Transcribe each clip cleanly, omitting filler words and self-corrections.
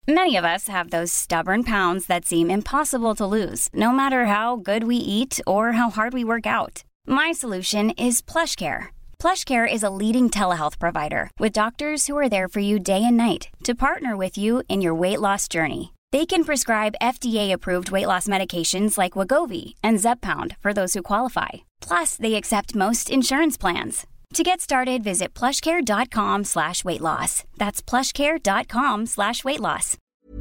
Many of us have those stubborn pounds that seem impossible to lose, no matter how good we eat or how hard we work out. My solution is PlushCare. PlushCare is a leading telehealth provider with doctors who are there for you day and night to partner with you in your weight loss journey. They can prescribe FDA-approved weight loss medications like Wegovy and Zepbound for those who qualify. Plus, they accept most insurance plans. To get started, visit plushcare.com/weightloss. That's plushcare.com/weightloss.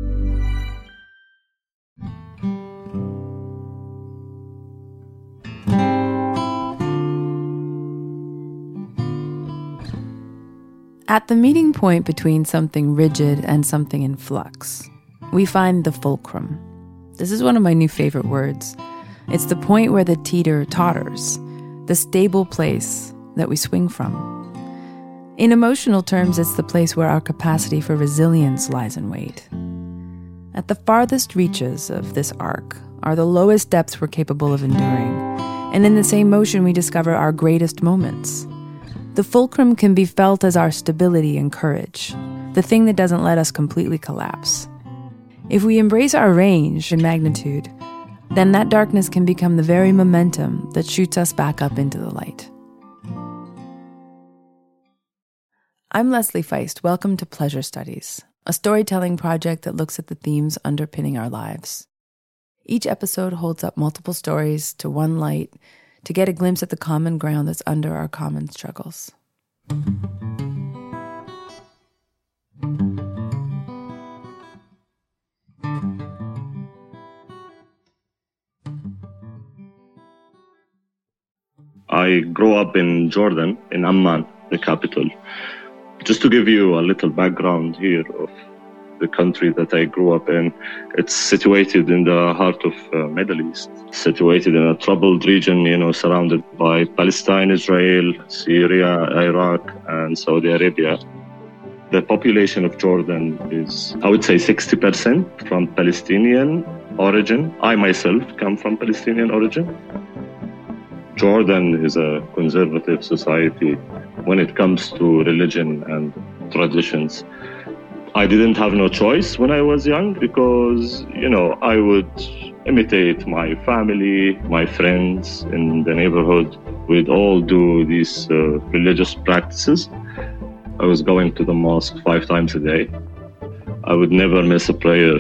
At the meeting point between something rigid and something in flux, we find the fulcrum. This is one of my new favorite words. It's the point where the teeter totters, the stable place that we swing from. In emotional terms, it's the place where our capacity for resilience lies in wait. At the farthest reaches of this arc are the lowest depths we're capable of enduring, and in the same motion we discover our greatest moments. The fulcrum can be felt as our stability and courage, the thing that doesn't let us completely collapse. If we embrace our range and magnitude, then that darkness can become the very momentum that shoots us back up into the light. I'm Leslie Feist. Welcome to Pleasure Studies, a storytelling project that looks at the themes underpinning our lives. Each episode holds up multiple stories to one light to get a glimpse at the common ground that's under our common struggles. I grew up in Jordan, in Amman, the capital. Just to give you a little background here of the country that I grew up in, it's situated in the heart of Middle East, situated in a troubled region, surrounded by Palestine, Israel, Syria, Iraq, and Saudi Arabia. The population of Jordan is, I would say, 60% from Palestinian origin. I myself come from Palestinian origin. Jordan is a conservative society when it comes to religion and traditions. I didn't have no choice when I was young because, I would imitate my family, my friends in the neighborhood. We'd all do these religious practices. I was going to the mosque 5 times a day. I would never miss a prayer.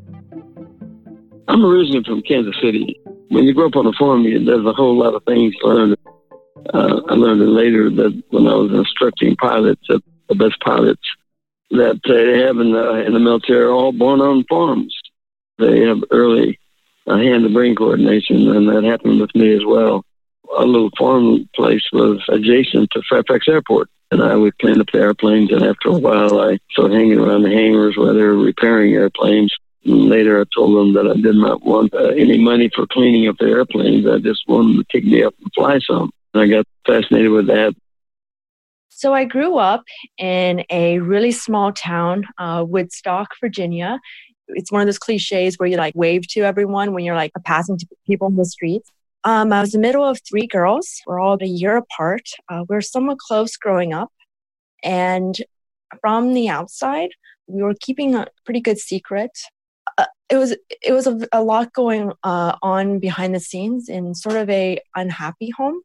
I'm originally from Kansas City. When you grow up on a farm, there's a whole lot of things to learn. I learned it later that when I was instructing pilots, that the best pilots that they have in the military are all born on farms. They have early hand-to-brain coordination, and that happened with me as well. A little farm place was adjacent to Fairfax Airport, and I would clean up the airplanes, and after a while I started hanging around the hangars where they were repairing airplanes. And later I told them that I did not want any money for cleaning up the airplanes. I just wanted them to pick me up and fly some. And I got fascinated with that. So I grew up in a really small town, Woodstock, Virginia. It's one of those cliches where you wave to everyone when you're passing to people in the streets. I was the middle of 3 girls. We're all a year apart. We were somewhat close growing up. And from the outside, we were keeping a pretty good secret. It was a lot going on behind the scenes in sort of a unhappy home.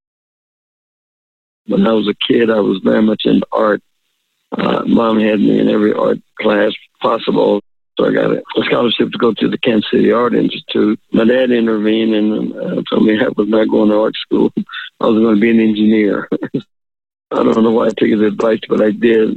When I was a kid, I was very much into art. Mom had me in every art class possible. So I got a scholarship to go to the Kansas City Art Institute. My dad intervened and told me I was not going to art school. I was going to be an engineer. I don't know why I took his advice, but I did.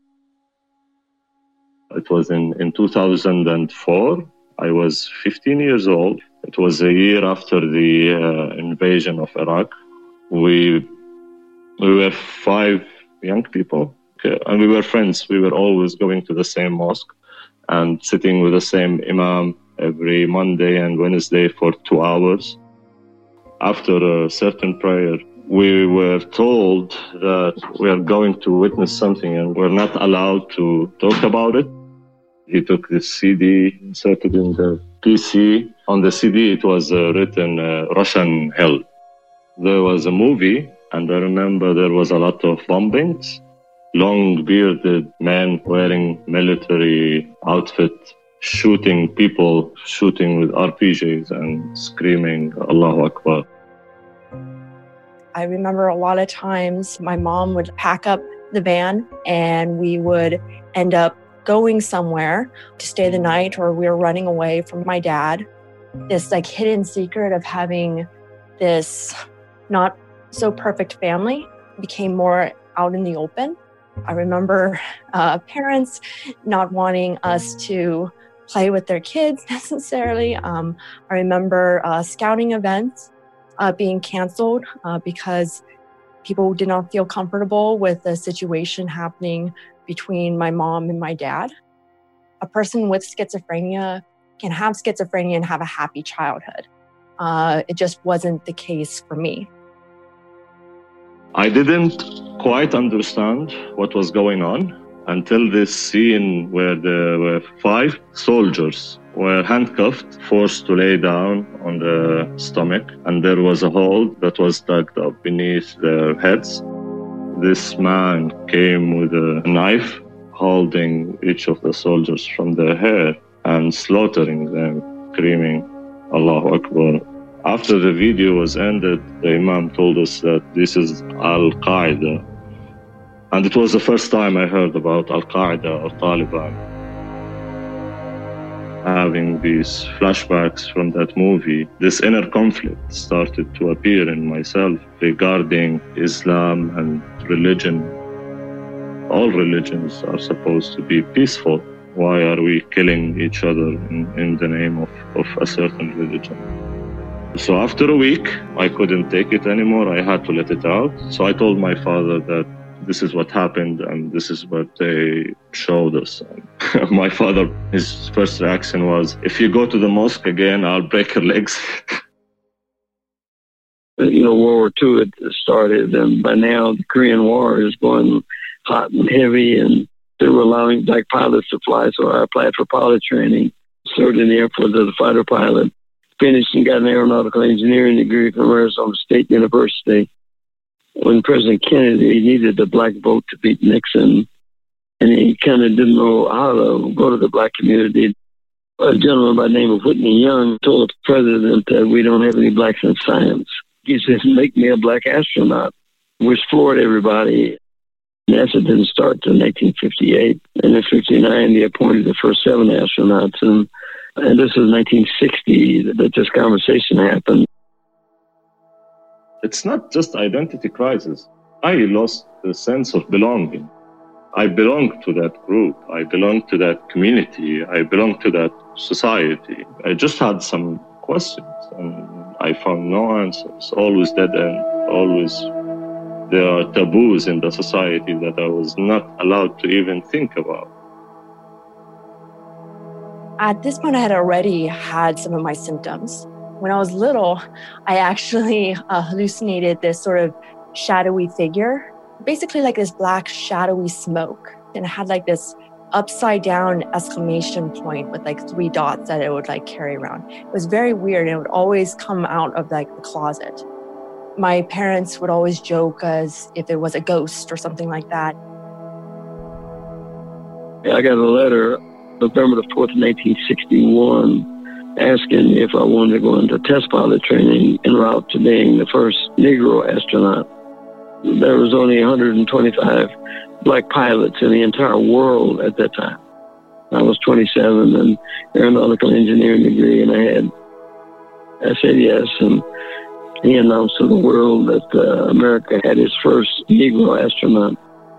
It was in 2004. I was 15 years old. It was a year after the invasion of Iraq. We were 5 young people, and we were friends. We were always going to the same mosque and sitting with the same imam every Monday and Wednesday for 2 hours. After a certain prayer, we were told that we are going to witness something and we're not allowed to talk about it. He took this CD, inserted in the PC. On the CD, it was written Russian Hell. There was a movie, and I remember there was a lot of bombings. long bearded men wearing military outfit, shooting people, shooting with RPGs and screaming Allahu Akbar. I remember a lot of times my mom would pack up the van and we would end up going somewhere to stay the night, or we were running away from my dad. This like hidden secret of having this not so perfect family became more out in the open. I remember parents not wanting us to play with their kids necessarily. I remember scouting events being canceled because people did not feel comfortable with the situation happening between my mom and my dad. A person with schizophrenia can have schizophrenia and have a happy childhood. It just wasn't the case for me. I didn't quite understand what was going on until this scene where there were 5 soldiers were handcuffed, forced to lay down on the stomach, and there was a hole that was dug up beneath their heads. This man came with a knife, holding each of the soldiers from their hair and slaughtering them, screaming Allahu Akbar. After the video was ended, the Imam told us that this is Al-Qaeda. And it was the first time I heard about Al-Qaeda or Taliban. Having these flashbacks from that movie, this inner conflict started to appear in myself regarding Islam and religion. All religions are supposed to be peaceful. Why are we killing each other in the name of a certain religion? So after a week, I couldn't take it anymore. I had to let it out. So I told my father that this is what happened and this is what they showed us. My father, his first reaction was, if you go to the mosque again, I'll break your legs. World War II had started, and by now the Korean War is going hot and heavy, and they were allowing black pilots to fly, so I applied for pilot training, served in the Air Force as a fighter pilot, finished and got an aeronautical engineering degree from Arizona State University. When President Kennedy needed the black vote to beat Nixon, and he kind of didn't know how to go to the black community, a gentleman by the name of Whitney Young told the president that we don't have any blacks in science. He said, make me a black astronaut, which floored everybody. NASA didn't start until 1958. And in 1959, they appointed the first 7 astronauts. And this was 1960 that this conversation happened. It's not just identity crisis. I lost the sense of belonging. I belong to that group. I belong to that community. I belong to that society. I just had some questions and I found no answers. Always dead end. Always there are taboos in the society that I was not allowed to even think about. At this point, I had already had some of my symptoms. When I was little, I actually hallucinated this sort of shadowy figure, basically like this black shadowy smoke. And it had like this upside down exclamation point with like 3 dots that it would like carry around. It was very weird, and it would always come out of like the closet. My parents would always joke as if it was a ghost or something like that. I got a letter November the 4th, 1961, asking if I wanted to go into test pilot training en route to being the first Negro astronaut. There was only 125 black pilots in the entire world at that time. I was 27 and aeronautical engineering degree, and I said yes, and he announced to the world that America had its first Negro astronaut.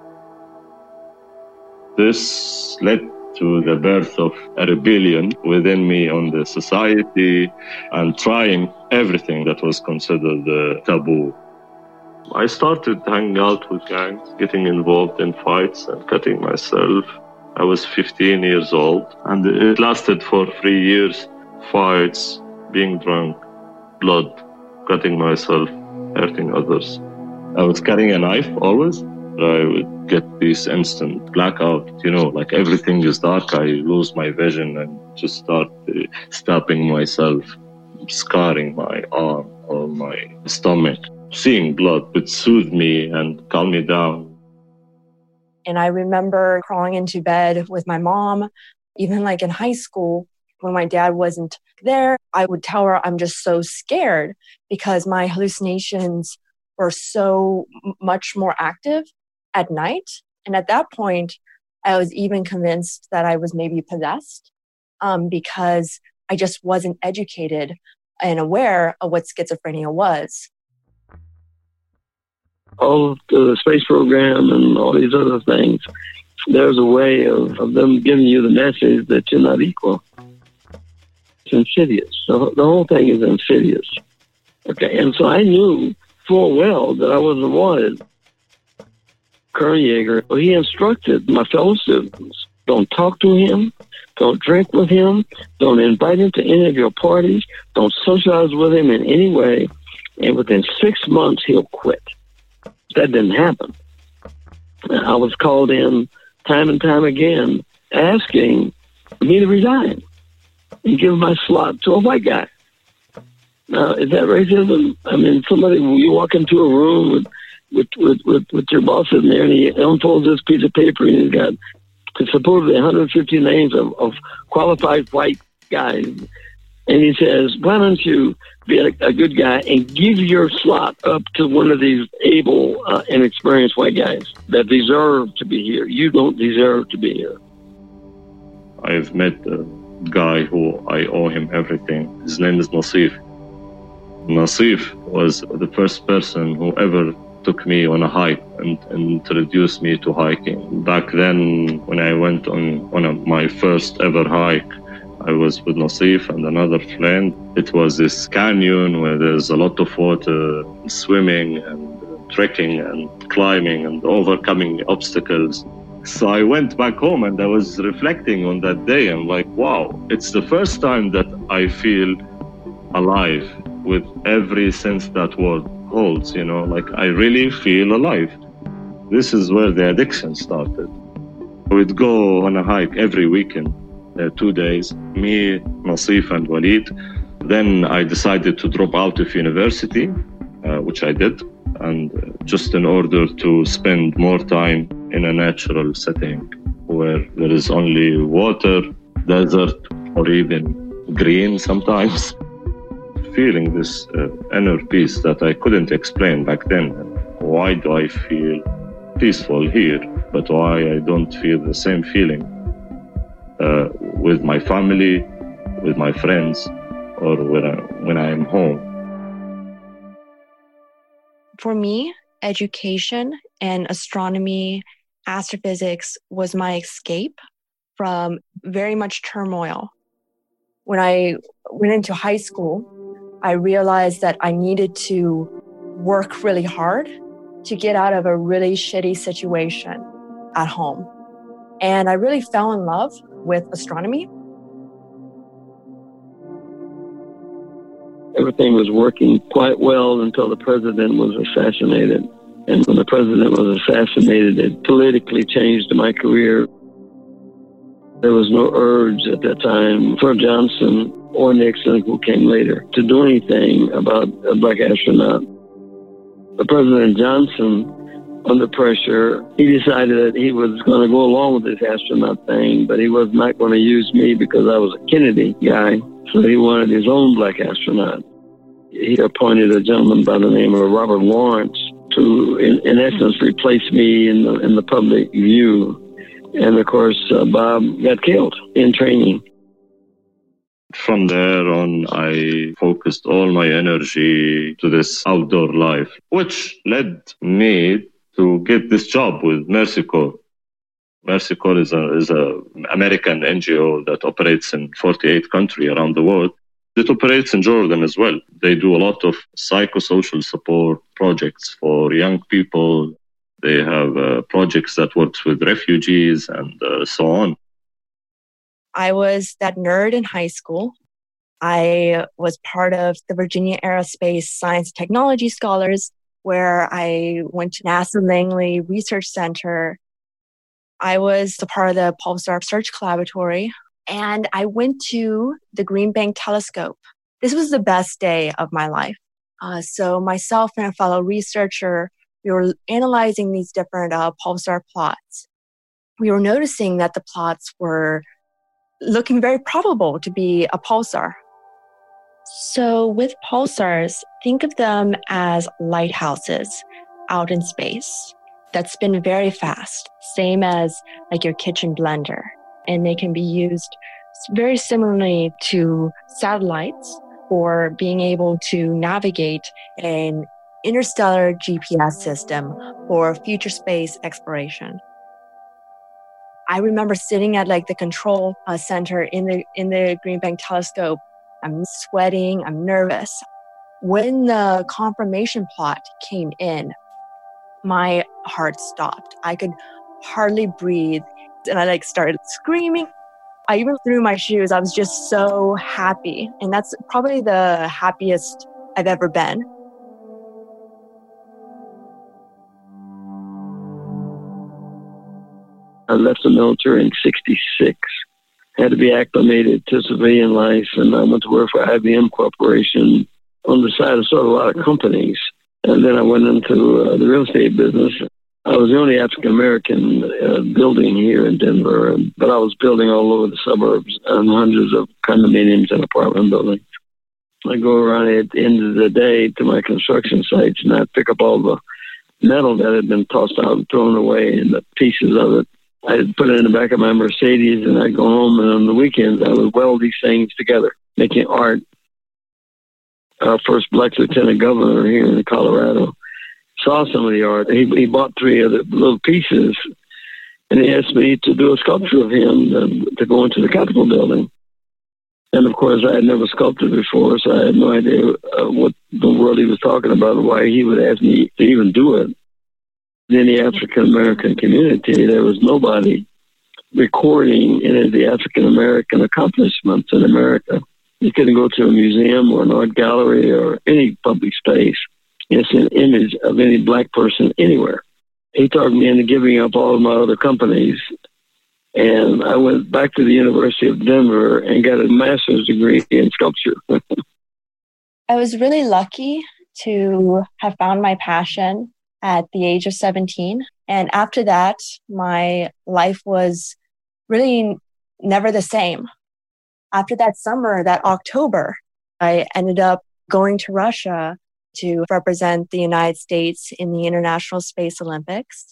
This led to the birth of a rebellion within me on the society and trying everything that was considered taboo. I started hanging out with gangs, getting involved in fights and cutting myself. I was 15 years old, and it lasted for 3 years. Fights, being drunk, blood, cutting myself, hurting others. I was carrying a knife always. I would get this instant blackout, like everything is dark. I lose my vision and just start stabbing myself, scarring my arm or my stomach. Seeing blood would soothe me and calm me down. And I remember crawling into bed with my mom, even like in high school when my dad wasn't there. I would tell her I'm just so scared because my hallucinations were so much more active at night. And at that point, I was even convinced that I was maybe possessed because I just wasn't educated and aware of what schizophrenia was. All of the space program and all these other things, there's a way of them giving you the message that you're not equal. It's insidious. So the whole thing is insidious. Okay, and so I knew full well that I wasn't wanted. Colonel Yeager, he instructed my fellow students, don't talk to him, don't drink with him, don't invite him to any of your parties, don't socialize with him in any way, and within 6 months, he'll quit. That didn't happen. I was called in time and time again asking me to resign and give my slot to a white guy. Now, is that racism? I mean, you walk into a room with your boss in there and he unfolds this piece of paper and he's got supposedly 150 names of qualified white guys. And he says, why don't you be a good guy and give your slot up to one of these able and experienced white guys that deserve to be here. You don't deserve to be here. I've met a guy who I owe him everything. His name is Nasif. Nasif was the first person who ever took me on a hike and introduced me to hiking. Back then, when I went on one of my first ever hike, I was with Nasif and another friend. It was this canyon where there's a lot of water, swimming and trekking and climbing and overcoming obstacles. So I went back home and I was reflecting on that day. I'm like, wow, it's the first time that I feel alive with every sense that word holds, like I really feel alive. This is where the addiction started. We'd go on a hike every weekend. 2 days, me, Nasif, and Walid. Then I decided to drop out of university, which I did, and just in order to spend more time in a natural setting where there is only water, desert, or even green sometimes. Feeling this inner peace that I couldn't explain back then. Why do I feel peaceful here, but why I don't feel the same feeling with my family, with my friends, or when I am home. For me, education and astronomy, astrophysics was my escape from very much turmoil. When I went into high school, I realized that I needed to work really hard to get out of a really shitty situation at home. And I really fell in love with astronomy. Everything was working quite well until the president was assassinated. And when the president was assassinated, it politically changed my career. There was no urge at that time for Johnson or Nixon, who came later, to do anything about a black astronaut. But President Johnson, under pressure, he decided that he was going to go along with this astronaut thing, but he was not going to use me because I was a Kennedy guy. So he wanted his own black astronaut. He appointed a gentleman by the name of Robert Lawrence to, in essence, replace me in the public view. And of course, Bob got killed in training. From there on, I focused all my energy to this outdoor life, which led me to get this job with Mercy Corps. Mercy Corps is a American NGO that operates in 48 countries around the world. It operates in Jordan as well. They do a lot of psychosocial support projects for young people. They have projects that works with refugees and so on. I was that nerd in high school. I was part of the Virginia Aerospace Science and Technology Scholars, where I went to NASA Langley Research Center. I was a part of the Pulsar Research Collaboratory, and I went to the Green Bank Telescope. This was the best day of my life. So myself and a fellow researcher, we were analyzing these different pulsar plots. we were noticing that the plots were looking very probable to be a pulsar. So with pulsars, think of them as lighthouses out in space that spin very fast, same as like your kitchen blender. And they can be used very similarly to satellites for being able to navigate an interstellar GPS system for future space exploration. I remember sitting at like the control center in the Green Bank telescope. I'm sweating, I'm nervous. When the confirmation plot came in, my heart stopped. I could hardly breathe, and I started screaming. I even threw my shoes. I was just so happy, and that's probably the happiest I've ever been. I left the military in '66. Had to be acclimated to civilian life, and I went to work for IBM Corporation on the side of sort of a lot of companies. And then I went into the real estate business. I was the only African-American building here in Denver, but I was building all over the suburbs and hundreds of condominiums and apartment buildings. I go around at the end of the day to my construction sites, and I pick up all the metal that had been tossed out and thrown away and the pieces of it. I'd put it in the back of my Mercedes, and I'd go home, and on the weekends, I would weld these things together, making art. Our first black lieutenant governor here in Colorado saw some of the art. He bought 3 of the little pieces, and he asked me to do a sculpture of him to go into the Capitol building. And, of course, I had never sculpted before, so I had no idea what the world he was talking about and why he would ask me to even do it. In the African-American community, there was nobody recording any of the African-American accomplishments in America. You couldn't go to a museum or an art gallery or any public space and see an image of any black person anywhere. He talked me into giving up all of my other companies, and I went back to the University of Denver and got a master's degree in sculpture. I was really lucky to have found my passion at the age of 17. And after that, my life was really never the same. After that summer, that October, I ended up going to Russia to represent the United States in the International Space Olympics.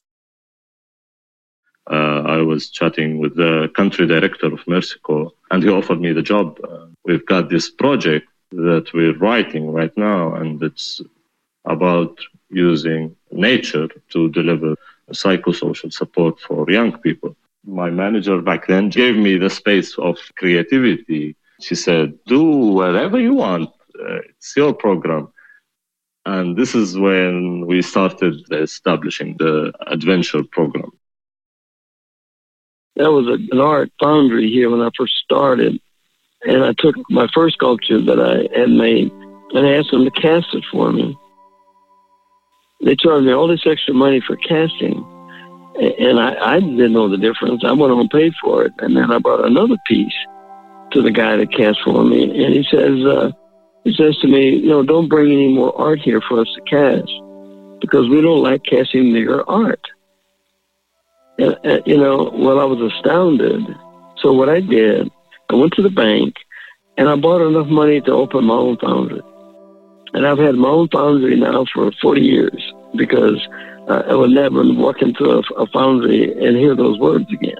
I was chatting with the country director of Mexico, and he offered me the job. We've got this project that we're writing right now, and it's about using nature to deliver psychosocial support for young people. My manager back then gave me the space of creativity. She said, do whatever you want. It's your program. And this is when we started establishing the adventure program. There was an art foundry here when I first started. And I took my first sculpture that I had made and I asked them to cast it for me. They charged me all this extra money for casting, and I didn't know the difference. I went on and paid for it, and then I brought another piece to the guy that cast for me, and he says to me, don't bring any more art here for us to cast because we don't like casting your art. And, I was astounded. So what I did, I went to the bank, and I bought enough money to open my own foundry. And I've had my own foundry now for 40 years because I would never walk into a foundry and hear those words again.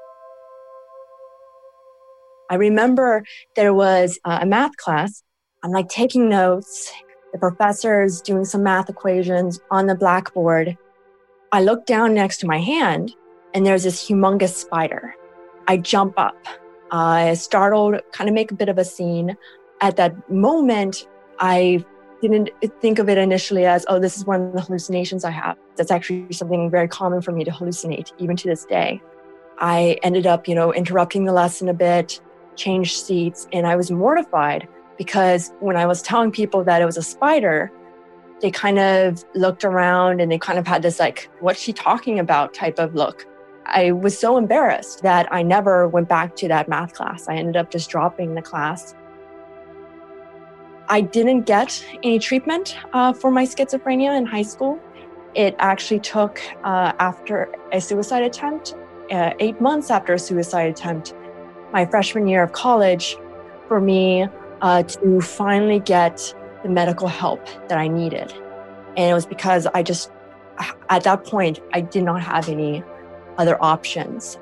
I remember there was a math class. I'm taking notes. The professor's doing some math equations on the blackboard. I look down next to my hand and there's this humongous spider. I jump up. I startled, kind of make a bit of a scene. At that moment, I didn't think of it initially as, this is one of the hallucinations I have. That's actually something very common for me to hallucinate, even to this day. I ended up, interrupting the lesson a bit, changed seats, and I was mortified because when I was telling people that it was a spider, they kind of looked around and they kind of had this what's she talking about type of look. I was so embarrassed that I never went back to that math class. I ended up just dropping the class. I didn't get any treatment for my schizophrenia in high school. It actually took after a suicide attempt 8 months after a suicide attempt, my freshman year of college, for me to finally get the medical help that I needed. And it was because at that point, I did not have any other options.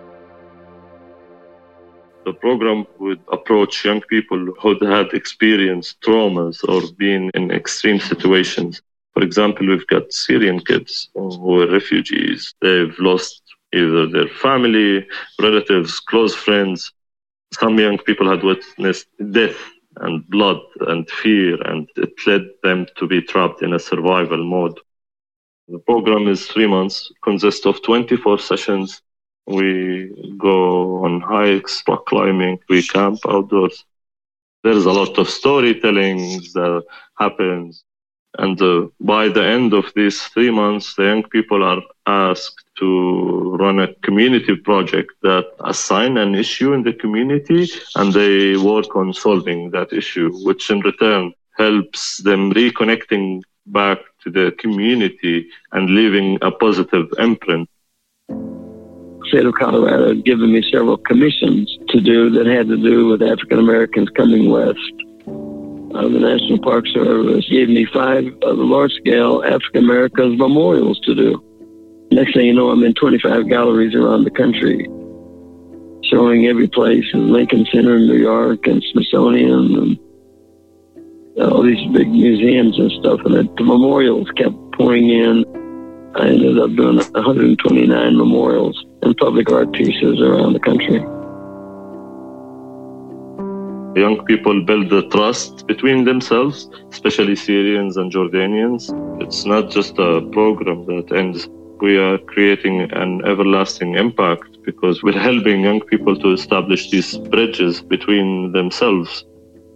The program would approach young people who had experienced traumas or been in extreme situations. For example, we've got Syrian kids who are refugees. They've lost either their family, relatives, close friends. Some young people had witnessed death and blood and fear, and it led them to be trapped in a survival mode. The program is 3 months, consists of 24 sessions. We go on hikes, rock climbing, we camp outdoors. There's a lot of storytelling that happens. And by the end of these 3 months, the young people are asked to run a community project that assign an issue in the community, and they work on solving that issue, which in return helps them reconnecting back to the community and leaving a positive imprint. State of Colorado had given me several commissions to do that had to do with African Americans coming west. The National Park Service gave me 5 large-scale African Americans memorials to do. Next thing you know, I'm in 25 galleries around the country, showing every place in Lincoln Center in New York and Smithsonian and all these big museums and stuff. And the memorials kept pouring in. I ended up doing 129 memorials and public art pieces around the country. Young people build the trust between themselves, especially Syrians and Jordanians. It's not just a program that ends. We are creating an everlasting impact because we're helping young people to establish these bridges between themselves.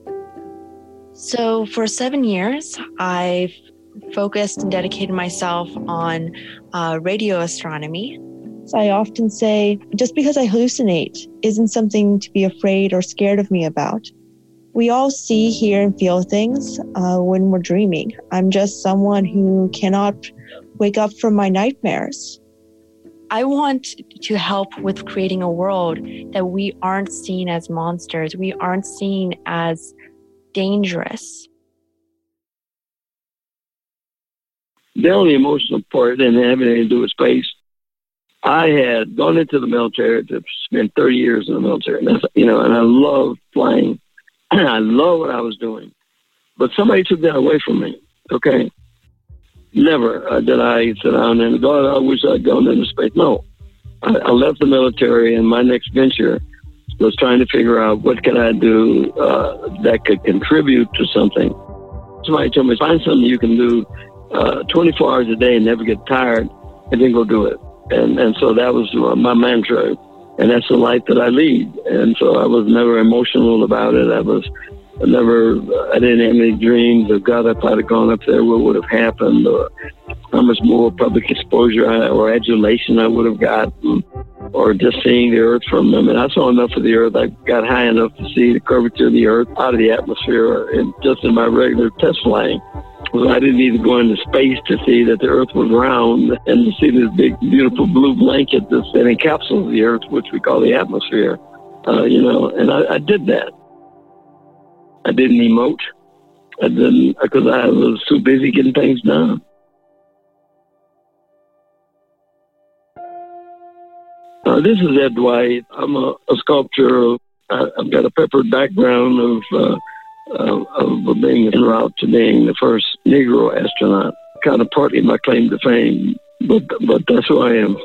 So for 7 years, I've focused and dedicated myself on radio astronomy. I often say, just because I hallucinate isn't something to be afraid or scared of me about. We all see, hear, and feel things when we're dreaming. I'm just someone who cannot wake up from my nightmares. I want to help with creating a world that we aren't seen as monsters. We aren't seen as dangerous. The only emotional part didn't have anything to do with space. I had gone into the military to spend 30 years in the military, and I love flying. I love what I was doing. But somebody took that away from me, okay? Never did I sit down and, God, I wish I'd gone into space. No. I left the military, and my next venture was trying to figure out what could I do that could contribute to something. Somebody told me, find something you can do 24 hours a day and never get tired, and then go do it. And so that was my mantra, and that's the life that I lead. And so I was never emotional about it. I didn't have any dreams of, God, if I'd have gone up there, what would have happened, or how much more public exposure or adulation I would have gotten, or just seeing the earth from them. And I saw enough of the earth. I got high enough to see the curvature of the earth out of the atmosphere, and just in my regular test flying. So I didn't need to go into space to see that the earth was round and to see this big, beautiful blue blanket that encapsulates the earth, which we call the atmosphere, and I did that. I didn't emote. I didn't, because I was too busy getting things done. This is Ed Dwight. I'm a sculptor. I've got a peppered background of being en route to being the first Negro astronaut. Kind of partly my claim to fame, but that's who I am.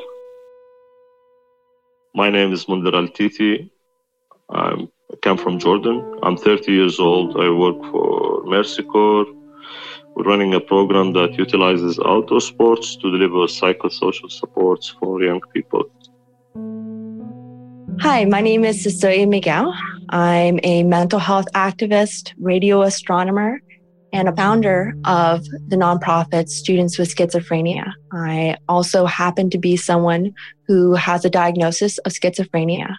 My name is Mundir Al-Titi. I come from Jordan. I'm 30 years old. I work for Mercy Corps. We're running a program that utilizes outdoor sports to deliver psychosocial supports for young people. Hi, my name is Cecilia Miguel. I'm a mental health activist, radio astronomer, and a founder of the nonprofit Students with Schizophrenia. I also happen to be someone who has a diagnosis of schizophrenia.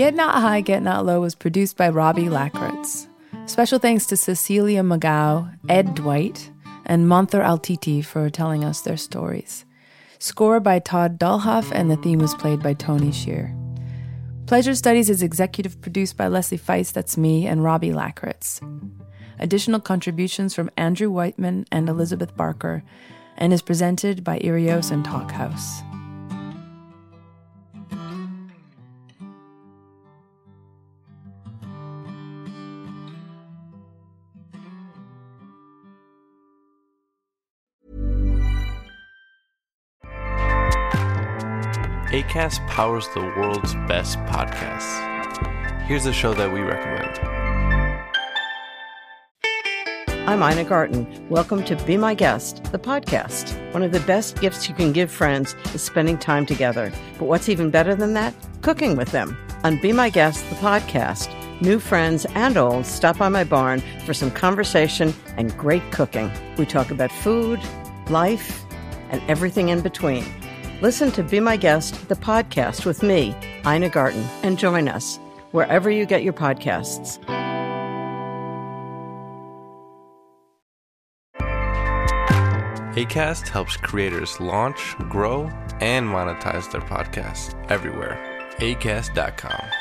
Get Not High, Get Not Low was produced by Robbie Lakritz. Special thanks to Cecilia Magau, Ed Dwight, and Monther Altiti for telling us their stories. Score by Todd Dullhuff, and the theme was played by Tony Shear. Pleasure Studies is executive produced by Leslie Feist, that's me, and Robbie Lakritz. Additional contributions from Andrew Whiteman and Elizabeth Barker, and is presented by Irios and Talkhouse. Acast powers the world's best podcasts. Here's a show that we recommend. I'm Ina Garten. Welcome to Be My Guest, the podcast. One of the best gifts you can give friends is spending time together. But what's even better than that? Cooking with them. On Be My Guest, the podcast, new friends and old stop by my barn for some conversation and great cooking. We talk about food, life, and everything in between. Listen to Be My Guest, the podcast with me, Ina Garten, and join us wherever you get your podcasts. Acast helps creators launch, grow, and monetize their podcasts everywhere. Acast.com.